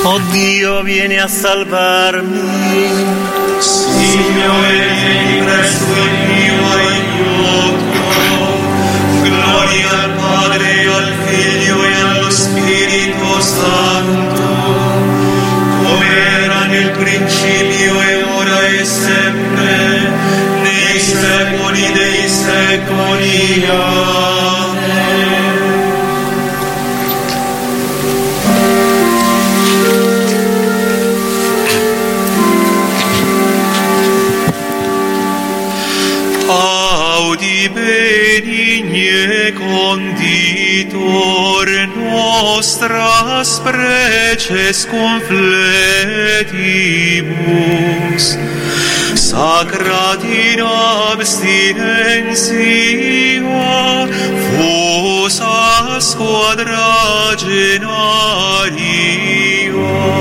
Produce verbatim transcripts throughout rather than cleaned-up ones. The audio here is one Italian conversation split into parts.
Oh Dio, vieni a salvarmi. Signore, vieni presto il mio aiuto. Gloria al Padre, al Figlio e allo Spirito Santo, come era nel principio e ora e sempre, nei secoli dei secoli. Amen. Audi benigne conditor nostras preces confletibus, sacrat in abstinentia fossa quadragenaria,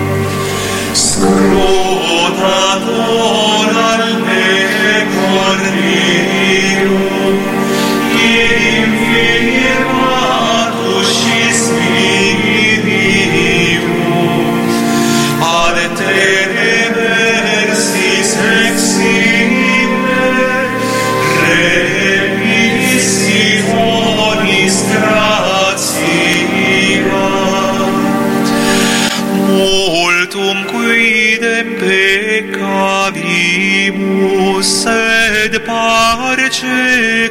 scrotator al me corniro, infirmatus spiritus, ad te reversis exime, remissionis gratia. Multum quidem peccavimus, sed parce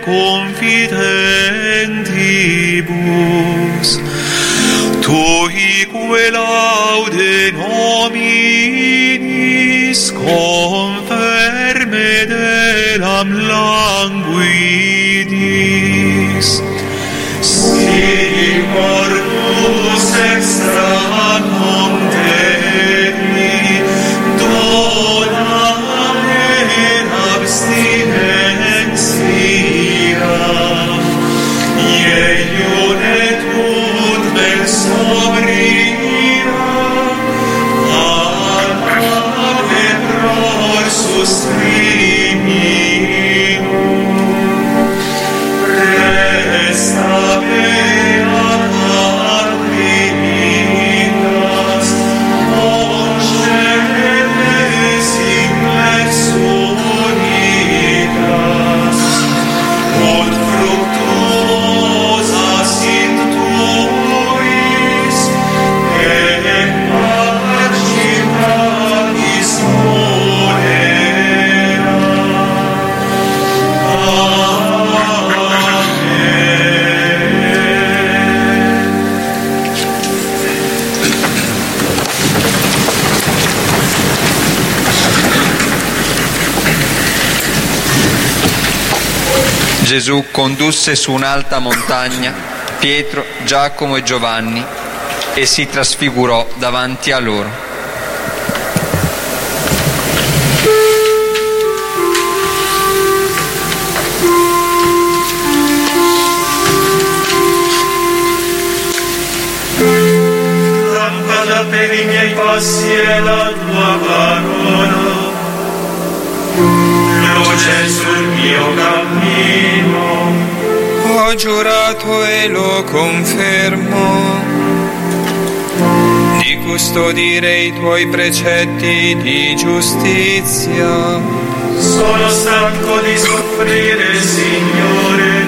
confidentibus, tuique laude nominis, conferme delam languidis, si corpus extra conteri, donam in abstinentia, ieiune tut vel sobrina, ad abepror sustriminum, resta beat ad limitas, onceles inlex unitas, ut fructuosa sint tuis, et pacitatis munera. Gesù condusse su un'alta montagna Pietro, Giacomo e Giovanni e si trasfigurò davanti a loro. Lampada per i miei passi è la tua parola, luce sul mio cammino. Ho giurato e lo confermo di custodire i tuoi precetti di giustizia. Sono stanco di soffrire, Signore,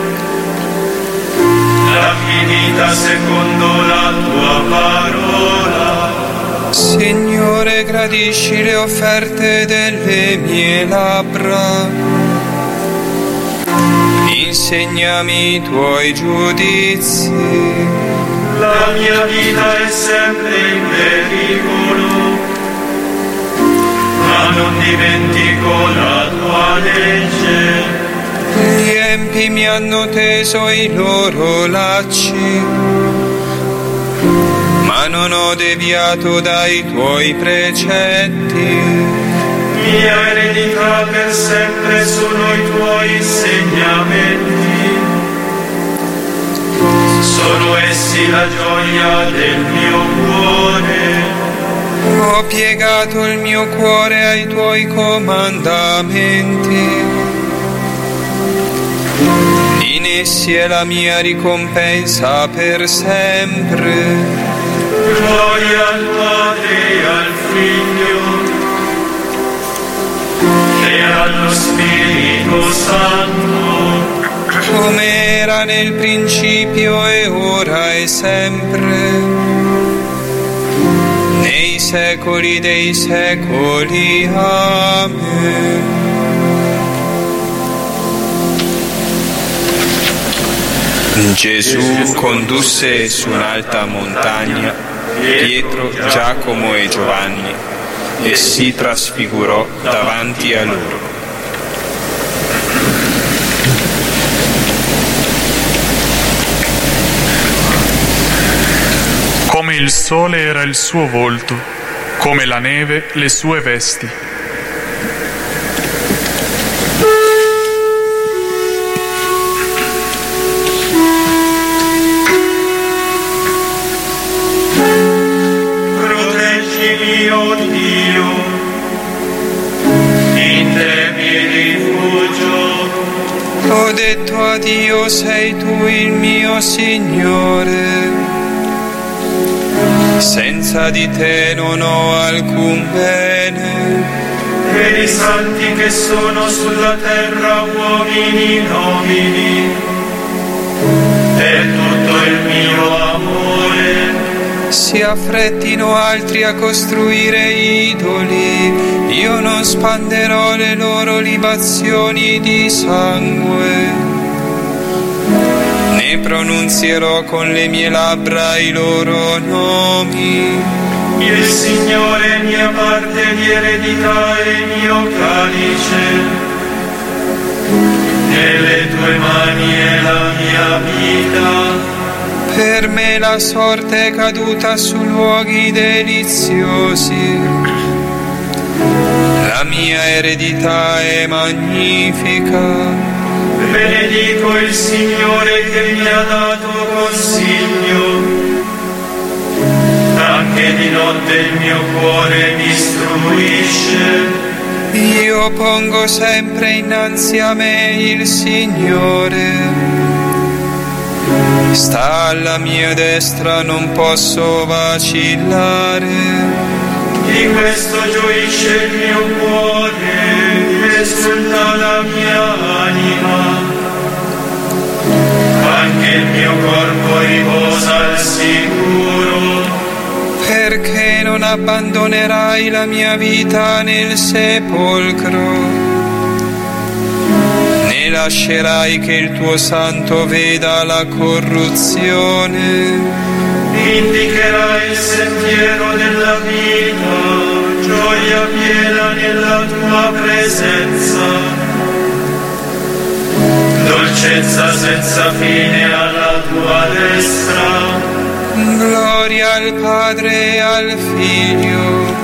dammi vita secondo la tua parola. Signore, gradisci le offerte delle mie labbra. Insegnami i tuoi giudizi. La mia vita è sempre in pericolo, ma non dimentico la tua legge. Gli empi mi hanno teso i loro lacci, ma non ho deviato dai tuoi precetti. Mia eredità per sempre sono i tuoi insegnamenti, sono essi la gioia del mio cuore. Ho piegato il mio cuore ai tuoi comandamenti, in essi è la mia ricompensa per sempre. Gloria al era nel principio e ora e sempre, nei secoli dei secoli. Amen. Gesù condusse su un'alta montagna Pietro, Giacomo e Giovanni e si trasfigurò davanti a loro. Come il sole era il suo volto, come la neve le sue vesti. Proteggimi, o Dio, in te mi rifugio. Ho detto a Dio, sei tu il mio Signore. Senza di te non ho alcun bene. Per i santi che sono sulla terra, uomini nobili, è tutto il mio amore. Si affrettino altri a costruire idoli, io non spanderò le loro libazioni di sangue. Ne pronunzierò con le mie labbra i loro nomi. Il Signore è mia parte di eredità e mio calice. Nelle tue mani è la mia vita. Per me la sorte è caduta su luoghi deliziosi. La mia eredità è magnifica. Benedico il Signore che mi ha dato consiglio. Anche di notte il mio cuore mi istruisce. Io pongo sempre innanzi a me il Signore. Sta alla mia destra, non posso vacillare. Di questo gioisce il mio cuore, esulta la mia anima. Anche il mio corpo riposa al sicuro. Perché non abbandonerai la mia vita nel sepolcro? Ne lascerai che il tuo santo veda la corruzione. Indicherai il sentiero della vita, gioia piena nella tua presenza. Dolcezza senza fine alla tua destra. Gloria al Padre e al Figlio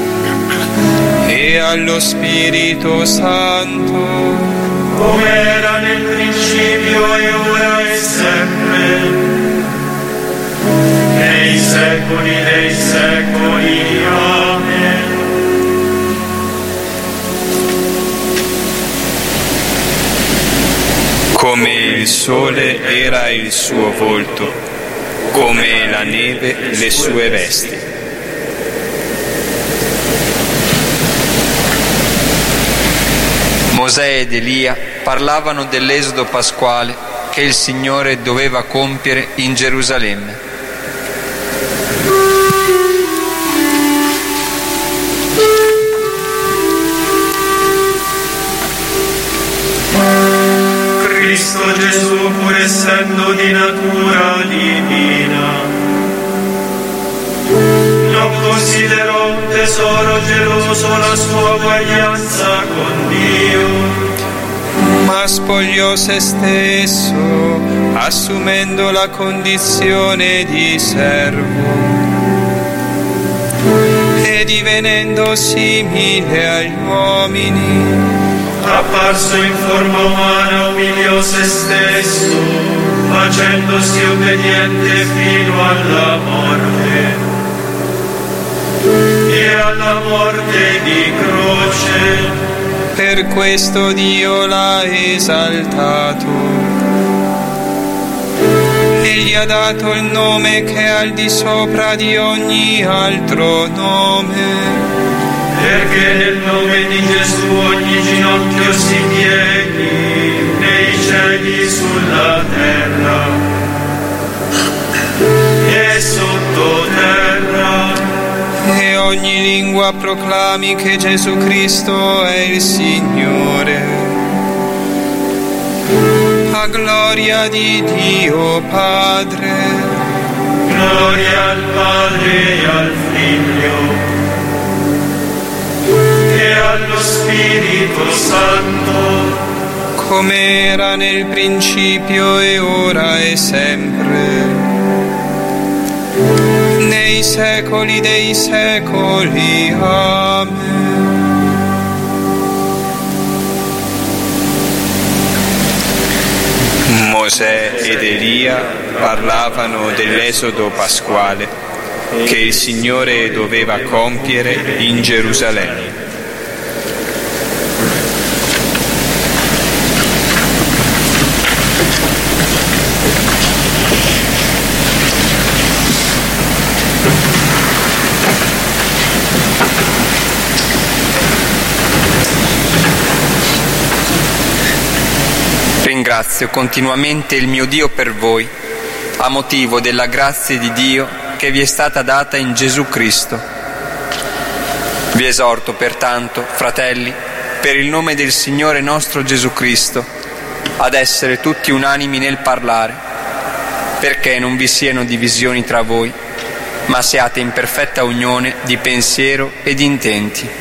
e allo Spirito Santo, come era nel principio e ora e sempre, nei secoli dei secoli. Amen. come il sole era il suo volto, come la neve le sue vesti. Mosè ed Elia parlavano dell'esodo pasquale che il Signore doveva compiere in Gerusalemme. Cristo Gesù, pur essendo di natura divina, non considerò un tesoro geloso la sua uguaglianza con Dio, ma spogliò se stesso, assumendo la condizione di servo e divenendo simile agli uomini. Apparso in forma umana, umiliò se stesso, facendosi obbediente fino alla morte e alla morte di croce. Per questo Dio l'ha esaltato e gli ha dato il nome che è al di sopra di ogni altro nome, perché nel nome di Gesù ogni ginocchio si pieghi, nei cieli, sulla terra ogni lingua proclami che Gesù Cristo è il Signore, a gloria di Dio Padre. Gloria al Padre e al Figlio e allo Spirito Santo, come era nel principio e ora e sempre, nei secoli dei secoli. Amen. Mosè ed Elia parlavano dell'esodo pasquale che il Signore doveva compiere in Gerusalemme. Ringrazio continuamente il mio Dio per voi, a motivo della grazia di Dio che vi è stata data in Gesù Cristo. Vi esorto pertanto, fratelli, per il nome del Signore nostro Gesù Cristo, ad essere tutti unanimi nel parlare, perché non vi siano divisioni tra voi, ma siate in perfetta unione di pensiero e di intenti.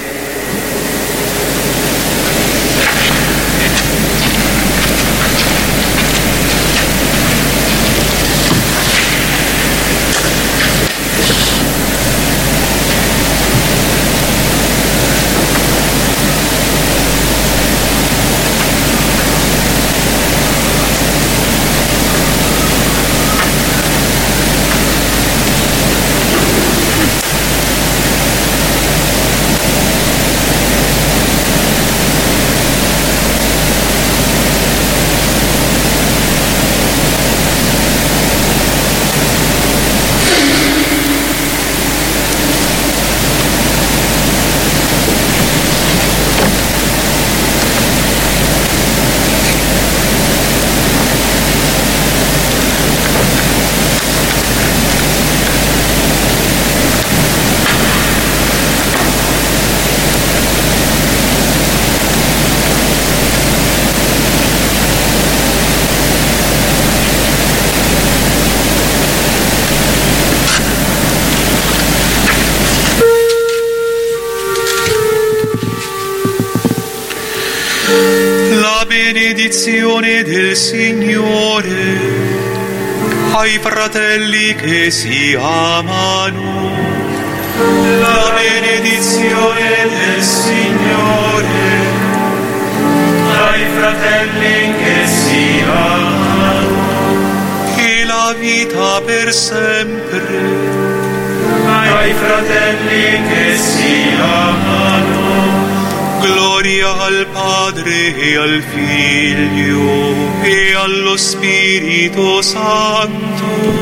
Benedizione del Signore ai fratelli che si amano. La benedizione del Signore ai fratelli che si amano. E la vita per sempre ai fratelli che si amano. Gloria al Padre e al Figlio e allo Spirito Santo.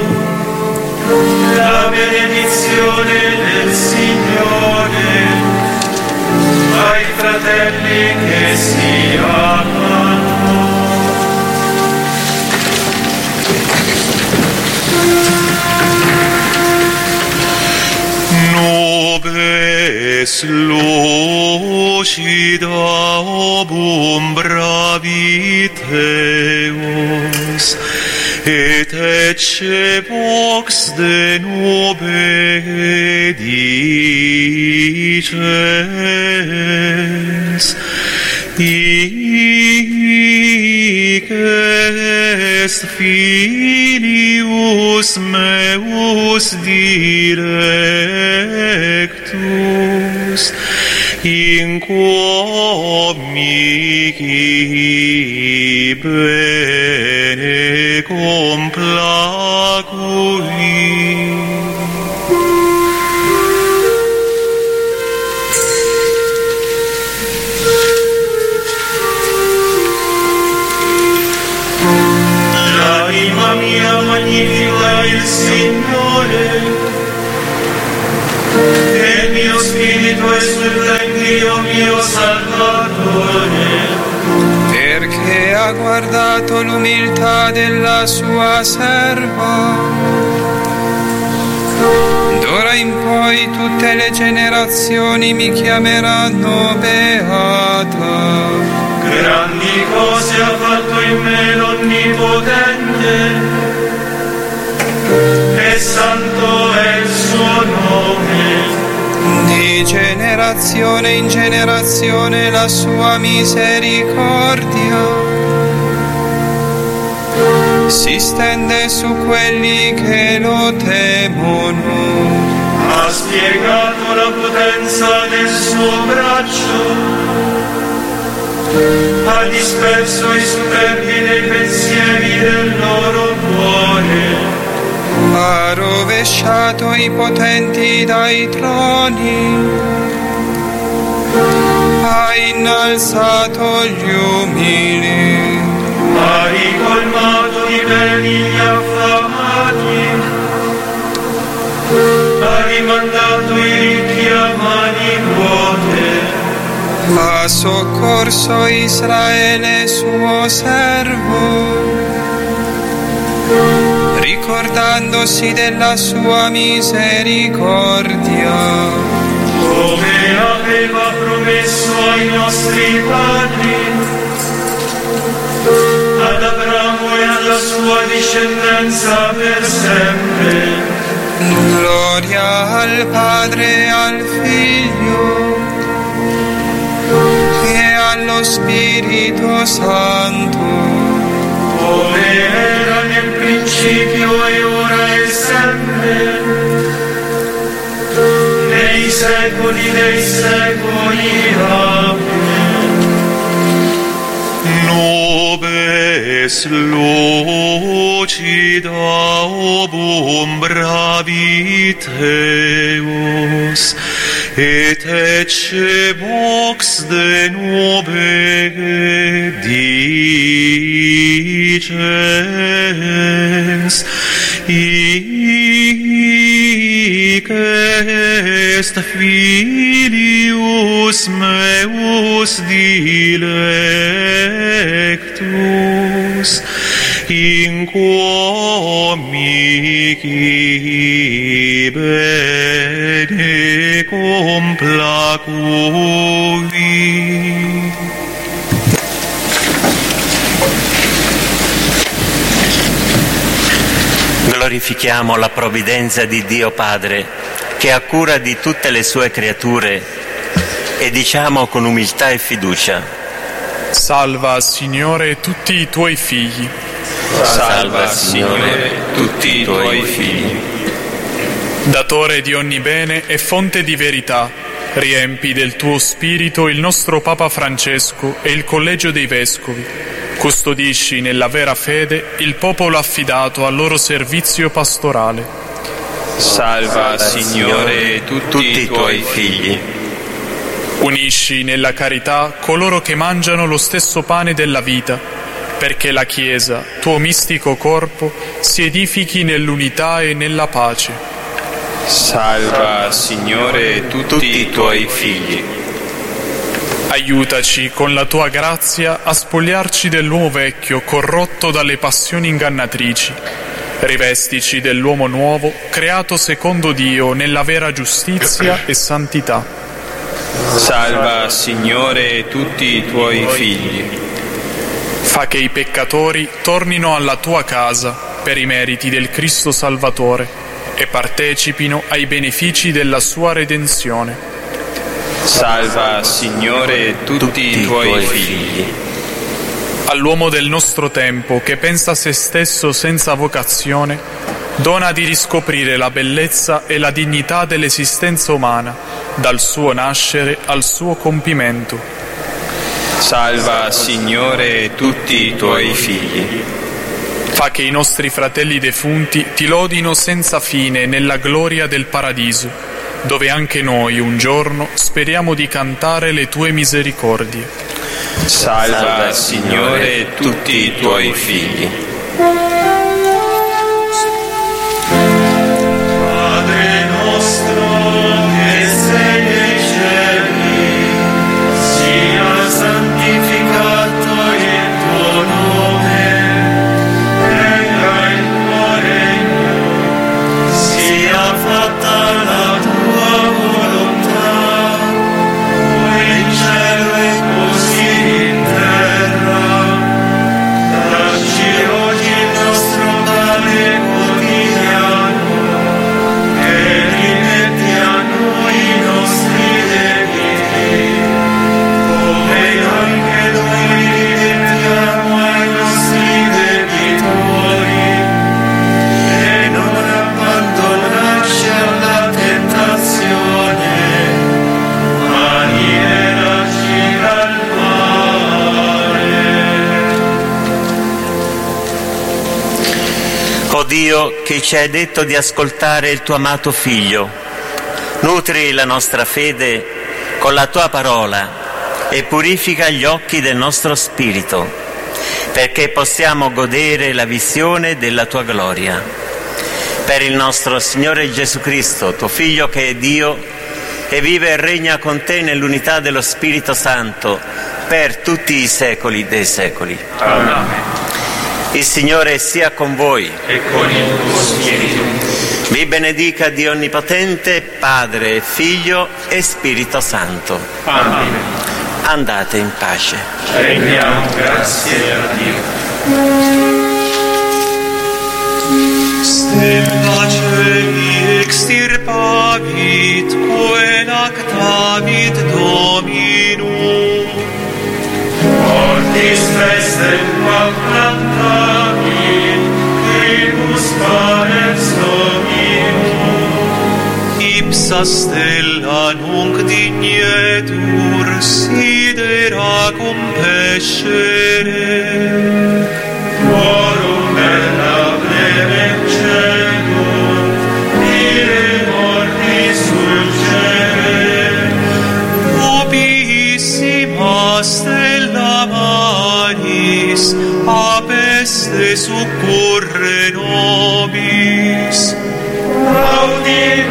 La benedizione del Signore ai fratelli che si amano. Nobis lucida obum braviteos, et ecce vox de nube dicens, hic est filius meus directus, in quam mihi bene complacui. L'anima mia magnifica il Signore, e il mio spirito esulta in Dio mio Salvatore, perché ha guardato l'umiltà della sua serva. D'ora in poi tutte le generazioni mi chiameranno beata. Grandi cose ha fatto in me l'Onnipotente, e santo è il suo nome. Di generazione in generazione la sua misericordia si stende su quelli che lo temono. Ha spiegato la potenza del suo braccio, ha disperso i superbi dei pensieri del loro cuore. Ha rovesciato i potenti dai troni, ha innalzato gli umili, Ha ricolmato di beni gli affamati, ha rimandato i ricchi a mani vuote. ha soccorso Israele suo servo, ricordandosi della sua misericordia, Come aveva promesso ai nostri padri, ad Abramo e alla sua discendenza per sempre. gloria al Padre e al Figlio e allo Spirito Santo, Come era nel principio e ora e sempre, nei secoli dei secoli. Amen. Nobis lucida ob umbra viteus, et ecce vox de nube digens, hic est filius meus dilectus, in quam mihi bene complacuvi. Glorifichiamo la provvidenza di Dio Padre, che ha cura di tutte le sue creature, e diciamo con umiltà e fiducia: Salva, Signore, tutti i tuoi figli. salva, Signore, tutti i tuoi figli. Datore di ogni bene e fonte di verità, riempi del tuo spirito il nostro Papa Francesco e il Collegio dei Vescovi. Custodisci nella vera fede il popolo affidato al loro servizio pastorale. Salva, Signore, tutti i tuoi figli. Unisci nella carità coloro che mangiano lo stesso pane della vita, perché la Chiesa, tuo mistico corpo, si edifichi nell'unità e nella pace. Salva, Signore, tutti i tuoi figli. Aiutaci con la tua grazia a spogliarci dell'uomo vecchio corrotto dalle passioni ingannatrici. Rivestici dell'uomo nuovo, creato secondo Dio nella vera giustizia e santità. Salva, Signore, tutti i tuoi figli. Fa che i peccatori tornino alla tua casa per i meriti del Cristo Salvatore e partecipino ai benefici della sua redenzione. Salva, Signore, tutti i tuoi figli. All'uomo del nostro tempo, che pensa a se stesso senza vocazione, dona di riscoprire la bellezza e la dignità dell'esistenza umana, dal suo nascere al suo compimento. Salva, Signore, tutti i tuoi figli. Fa che i nostri fratelli defunti ti lodino senza fine nella gloria del paradiso, dove anche noi un giorno speriamo di cantare le tue misericordie. Salva, Signore, tutti i tuoi figli. Padre nostro che sei nei cieli, sia santificato il tuo nome, venga il tuo regno, sia fatto che ci hai detto di ascoltare il tuo amato Figlio, nutri la nostra fede con la tua parola e purifica gli occhi del nostro spirito, perché possiamo godere la visione della tua gloria. Per il nostro Signore Gesù Cristo, tuo Figlio che è Dio e vive e regna con te nell'unità dello Spirito Santo per tutti i secoli dei secoli. Amen. Il Signore sia con voi. E con il tuo spirito. Vi benedica Dio Onnipotente, Padre, Figlio e Spirito Santo. Amen. Andate in pace. Rendiamo grazie a Dio. Stella celi extirpavit, coelactavit Dominum. Mortis restem quam plantavit, quibus parens Dominum. Ipsa stella nunc dignetur sidera compescere. Quorum bella plebet celum, ire mortis surgere. Nobissima stella maris, a peste succurre nobis. Audi